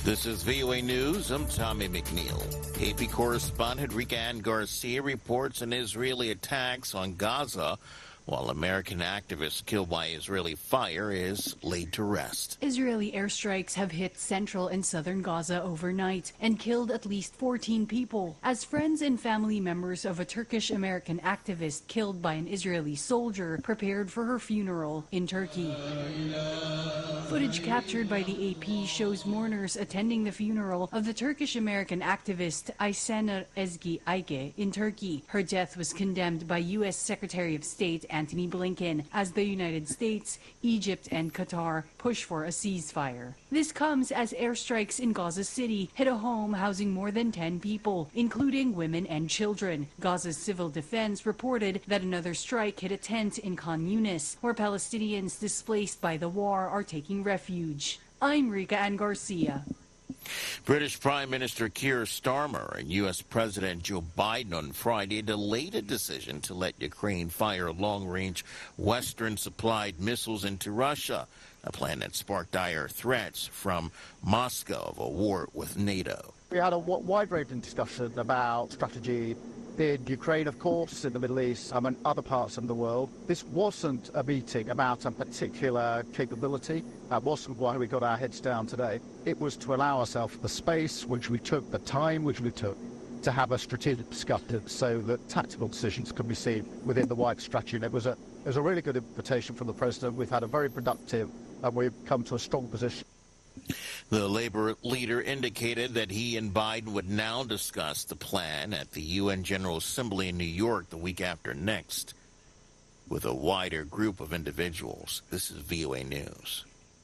This is VOA News. I'm Tommy McNeil. AP correspondent Rica Garcia reports an Israeli attacks on Gaza, while American activists killed by Israeli fire is laid to rest. Israeli airstrikes have hit central and southern Gaza overnight and killed at least 14 people, as friends and family members of a Turkish-American activist killed by an Israeli soldier prepared for her funeral in Turkey. Footage captured by the AP shows mourners attending the funeral of the Turkish-American activist Aysenur Ezgi Ayge in Turkey. Her death was condemned by U.S. Secretary of State Antony Blinken as the United States, Egypt, and Qatar push for a ceasefire. This comes as airstrikes in Gaza City hit a home housing more than 10 people, including women and children. Gaza's civil defense reported that another strike hit a tent in Khan Yunis, where Palestinians displaced by the war are taking refuge. I'm Rica Garcia. British Prime Minister Keir Starmer and U.S. President Joe Biden on Friday delayed a decision to let Ukraine fire long-range Western-supplied missiles into Russia, a plan that sparked dire threats from Moscow of a war with NATO. We had a wide-ranging discussion about strategy in Ukraine, of course, in the Middle East, and other parts of the world. This wasn't a meeting about a particular capability. That wasn't why we got our heads down today. It was to allow ourselves the space which we took, the time which we took, to have a strategic discussion so that tactical decisions could be seen within the wide strategy. And it was a really good invitation from the President. We've had a very productive, and we've come to a strong position. The Labour leader indicated that he and Biden would now discuss the plan at the UN General Assembly in New York the week after next with a wider group of individuals. This is VOA News.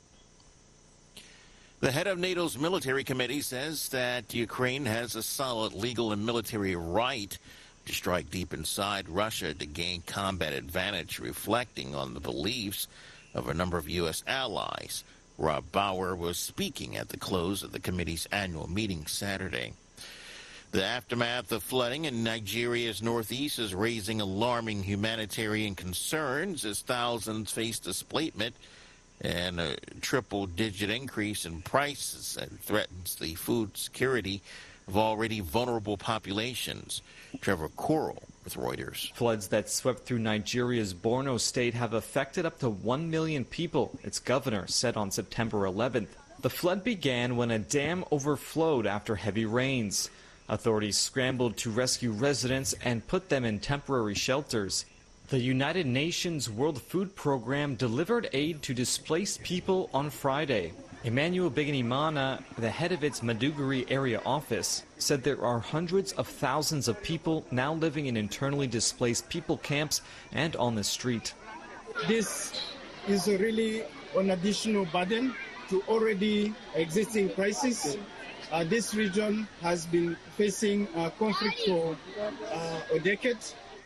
The head of NATO's military committee says that Ukraine has a solid legal and military right to strike deep inside Russia to gain combat advantage, reflecting on the beliefs of a number of U.S. allies. Rob Bauer was speaking at the close of the committee's annual meeting Saturday. The aftermath of flooding in Nigeria's northeast is raising alarming humanitarian concerns as thousands face displacement and a triple-digit increase in prices that threatens the food security of already vulnerable populations. Trevor Coral with Reuters. Floods that swept through Nigeria's Borno state have affected up to 1 million people, its governor said on September 11th. The flood began when a dam overflowed after heavy rains. Authorities scrambled to rescue residents and put them in temporary shelters. The United Nations World Food Program delivered aid to displaced people on Friday. Emmanuel Biginimana, the head of its Maiduguri area office, said there are hundreds of thousands of people now living in internally displaced people camps and on the street. This is really an additional burden to already existing crisis. This region has been facing conflict for a decade.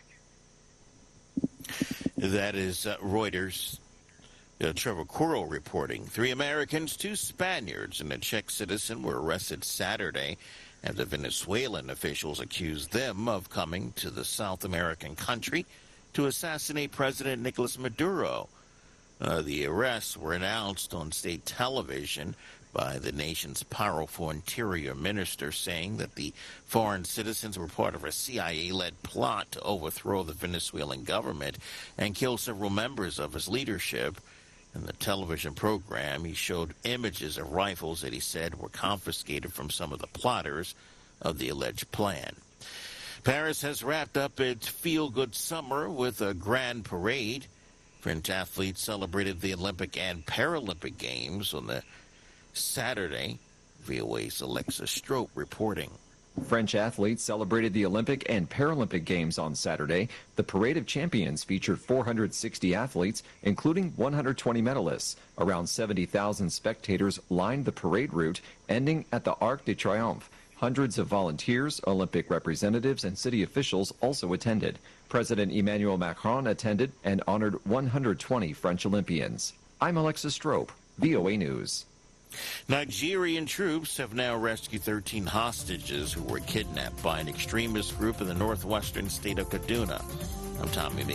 That is Reuters. Trevor Coral reporting. 3 Americans, 2 Spaniards, and a Czech citizen were arrested Saturday after Venezuelan officials accused them of coming to the South American country to assassinate President Nicolas Maduro. The arrests were announced on state television by the nation's powerful interior minister, saying that the foreign citizens were part of a CIA-led plot to overthrow the Venezuelan government and kill several members of his leadership. In the television program, he showed images of rifles that he said were confiscated from some of the plotters of the alleged plan. Paris has wrapped up its feel-good summer with a grand parade. French athletes celebrated the Olympic and Paralympic Games on the Saturday. VOA's Alexa Strope reporting. French athletes celebrated the Olympic and Paralympic Games on Saturday. The Parade of Champions featured 460 athletes, including 120 medalists. Around 70,000 spectators lined the parade route, ending at the Arc de Triomphe. Hundreds of volunteers, Olympic representatives, and city officials also attended. President Emmanuel Macron attended and honored 120 French Olympians. I'm Alexa Strope, VOA News. Nigerian troops have now rescued 13 hostages who were kidnapped by an extremist group in the northwestern state of Kaduna. I'm Tommy McNeil.